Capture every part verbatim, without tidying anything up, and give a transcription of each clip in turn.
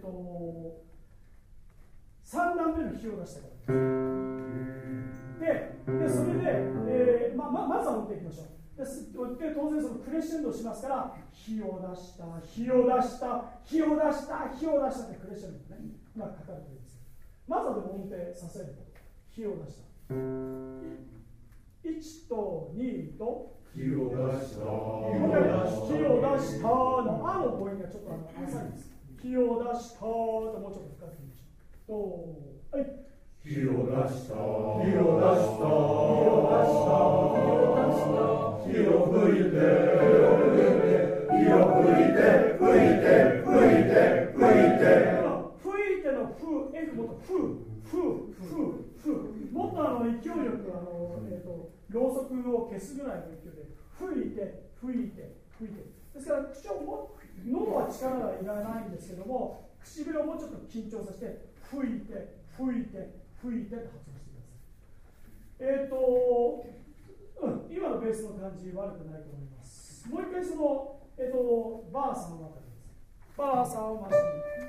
とさん段目の比を出したからです。で、でそれで、えーまま、まずは持っていきましょう。で、で当然そのクレッシェンドをしますから、火を出した、火を出した、火を出した、火を出したってクレッシェンドね、うまくかかるといいです。まずはでも音程させると、火を出した。いちとにと、 火を出した。 火を出したの、あの母音がちょっとあの浅いんです。火を出したともうちょっと深く言いましょう。はい。 火を出した。火を出した。火を出した。火を出した。火を吹いて。火を吹いて。吹いて。吹いて。吹いて。 吹いてのふ、F もっとふ、ふ、ふ、ふ。もっとあの勢いよくあの、えーと、ろうそくを消すぐらいの勢いで吹いて、吹いて、吹いて。ですから口をも喉は力がいらないんですけども、唇をもうちょっと緊張させて吹いて、吹いて、吹いてと発音してください。えっ、ー、と、うん、今のベースの感じ悪くないと思います。もう一回その、えっ、ー、と、バーさんのあたりです。バーさんを回して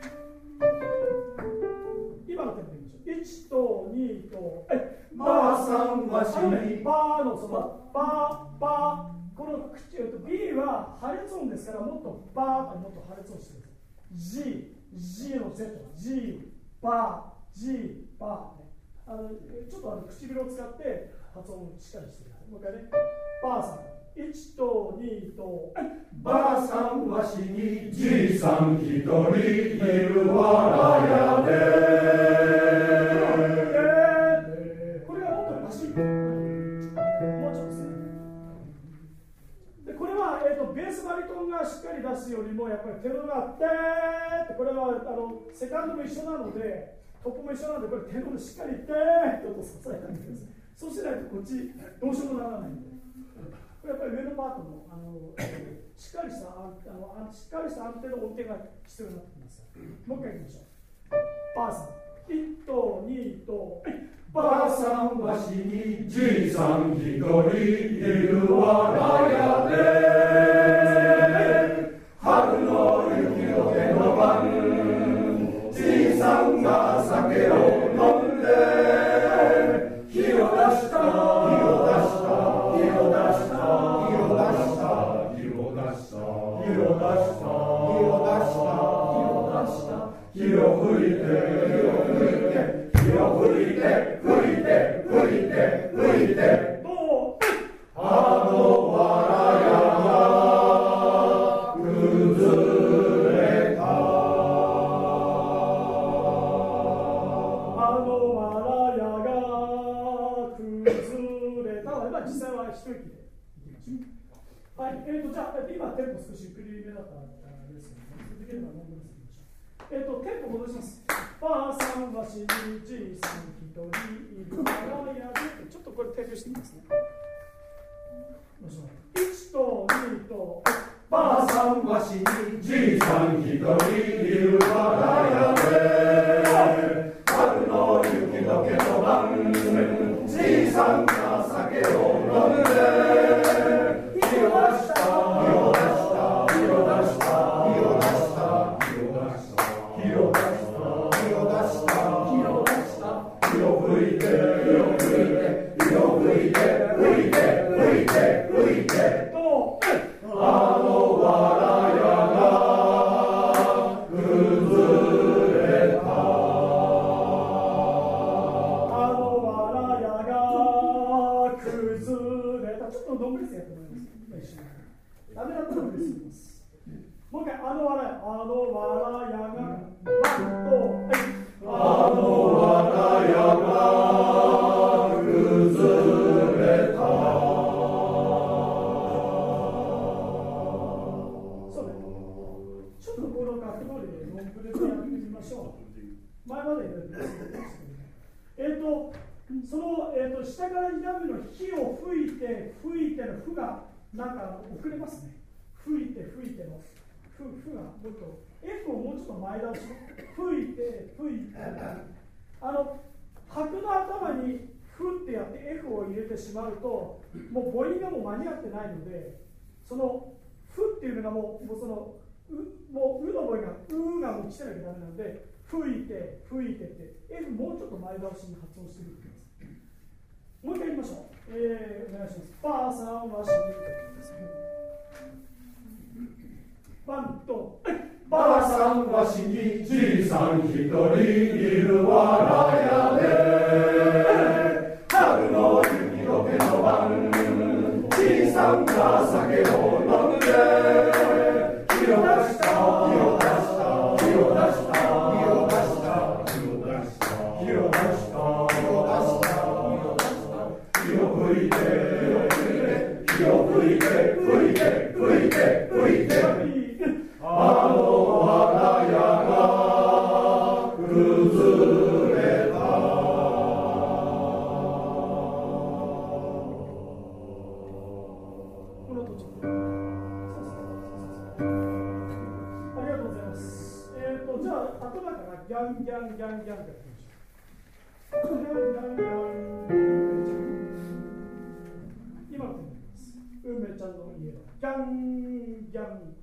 今のテンポでいきましょう。いちとにと、えバーさんはしに。 バーのその、バー、バー。この口、B は破裂音ですから、もっとバーともっと破裂音してください。G、G の Z、G、バー、G、バー、ね。あのちょっとあの唇を使って発音をしっかりしてください。もう一回ね。バーさん。いちとにと、 ばあさんはしに、じいさん一人いるわらやで。これがもっとバシッ。もうちょっとですね。で、これは、えーと、ベースバリトンがしっかり出すよりも、やっぱりテノがあって、これはあのセカンドも一緒なので、トップも一緒なので、これテノでしっかりいってーと支えてあげてください。そうしないとこっちどうしようもならないんで。これやっぱり上のパートの、あのしっかりしたあのしっかりした安定の音程が必要になってきます。もう一回いきましょう。バーさん。いちとにと、 ばあさんはしに、じいさん一人いるわらやで。春の雪の手の晩、じいさんが酒を飲んで、火を出した、火を出した、火を出した、火を出した、火を出した、火を出した、火を出した、火を出した、火を吹いて、火を吹いて、火を吹いて、吹いて、吹いて、吹いて、あのわらやが崩れた。 あのわらやが崩れた。まあ実際は一息でいきましょう。はい、えーと、じゃあ、今テンポ少しゆっくりめだったんですけども、できればもう一度いきましょう。えーと、テンポ戻します。ばあさんはしに、じいさん一人いるわらやで。ちょっとこれ提供してみますね。いちとにと、 ばあさんはしに、じいさん一人いるわらやで。春の雪解けの晩、じいさんが酒を飲んで、火を出した、火を出した、火を出した、火を出した、火を出した、火を出した、火を出した、火を出した、火を吹いて、火を吹いて、火を吹いて、吹いて、吹いて、吹いて、あのわらやが崩れた。 あのわらやが崩れた。ちょっとノンブレスやってもらいます。ダメだったらノンブレスやります。もう一回、あのわらや、あのわらやが、ワンと、 あのわらやが崩れた。 前までえっと、その、えー、と下からに段目の火を吹いて、吹いての負がなんか遅れますね。吹いて、吹いての負、負がもっと、F をもうちょっと前倒し、吹いて、吹いて、あの、拍の頭にフってやって F を入れてしまうと、もう母音がもう間に合ってないので、そのフっていうのがもう、もうそのうもううの声がうがもう来てなきゃダメなんで、吹いて吹いてって F もうちょっと前倒しに発音してみてください。もう一回言いましょう。えー、お願いします。ばあさんは死にワンとばあさんは死にじいさん一人いるわらやで、春の雪解けの晩、じいさんが酒を飲んで火を出した火を出した火を出した火を出した火を出した火を出した火を出した火を吹いて火を吹いて吹いて吹いて吹いてあのわらやが崩れた。 この途中ありがとうございます。えっとじゃあ頭からギャンギャンギャンギャンってやってみましょう。ギャンギャンギャン今の手になります。梅ちゃんの家はギャンギャン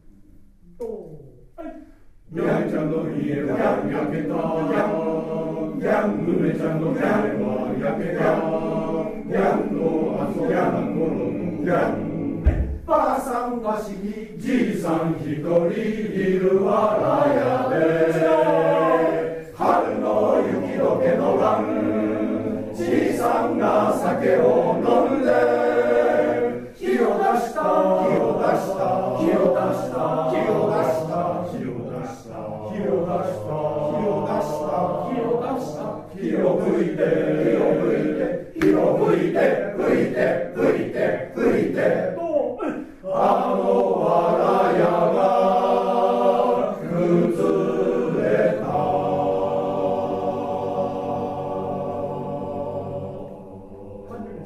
ギャンちゃんの家はギャン焼けたギャンギャン梅ちゃんのギャンは焼けたギャンのあそギャンののギャンばあさんは死にじいさん一人いるわらやで、春の雪解けの晩、じいさんが酒を飲んで火を出した火を出した火を出した火を出した火を出した火を出した火を出した火を出した火を吹いて火を吹いて火を吹いて吹いて吹いて吹いてあのわらやが崩れた。 完了です。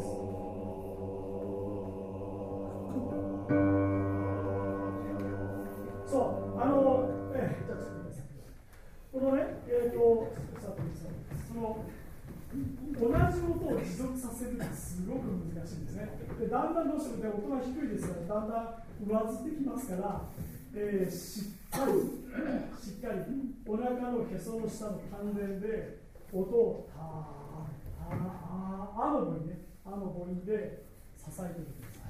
そう、あの、えー、じゃあちょっと待ってください。このね、えっ、ー、と、その同じ音を持続させるってすごく難しいんですね。でだんだんどうしても、ね、音が低いですからだんだん上ずってきますから、えー、しっかりしっかりお腹のへその下の丹田で音をたーあーあーあの母音ねあの母音で支えてください。